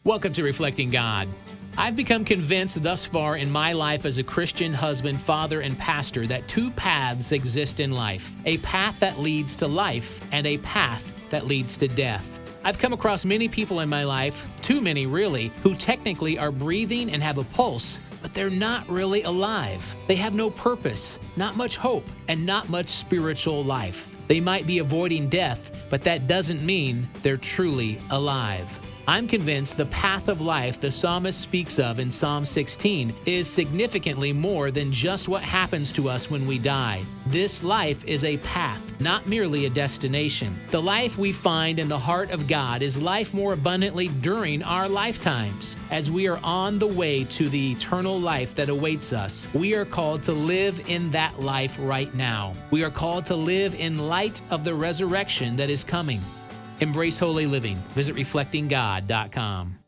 Welcome to Reflecting God. I've become convinced thus far in my life as a Christian husband, father, and pastor that two paths exist in life. A path that leads to life and a path that leads to death. I've come across many people in my life, too many really, who technically are breathing and have a pulse, but they're not really alive. They have no purpose, not much hope, and not much spiritual life. They might be avoiding death, but that doesn't mean they're truly alive. I'm convinced the path of life the psalmist speaks of in Psalm 16 is significantly more than just what happens to us when we die. This life is a path, not merely a destination. The life we find in the heart of God is life more abundantly during our lifetimes. As we are on the way to the eternal life that awaits us, we are called to live in that life right now. We are called to live in light of the resurrection that is coming. Embrace holy living. Visit reflectinggod.com.